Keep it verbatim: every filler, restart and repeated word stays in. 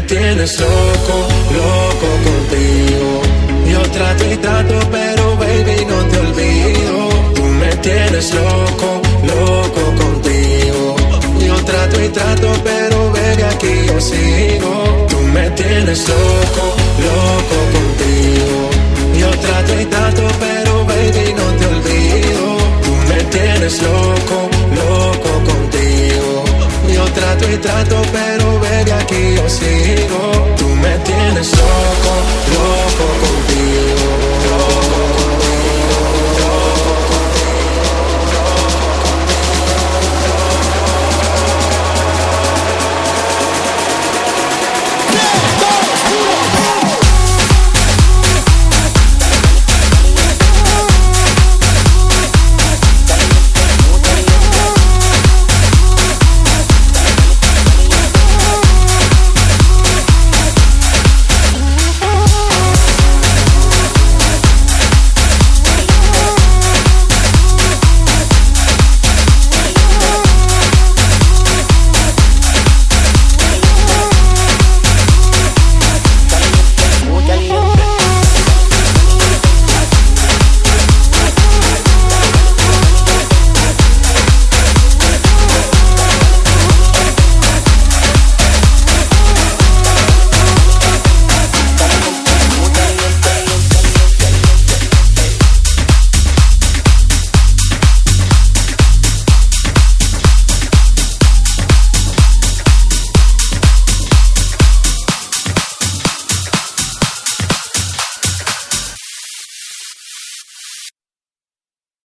tienes loco, loco contigo. Yo trato y trato, pero baby no te olvido. Tú me tienes loco, loco contigo. Yo trato y trato, pero baby aquí yo sigo. Tú me tienes loco, loco contigo. Yo trato y trato, pero baby no te olvido. Tú me tienes loco, loco contigo. Yo trato y trato, pero baby aquí yo sigo. Tú me tienes loco, loco contigo.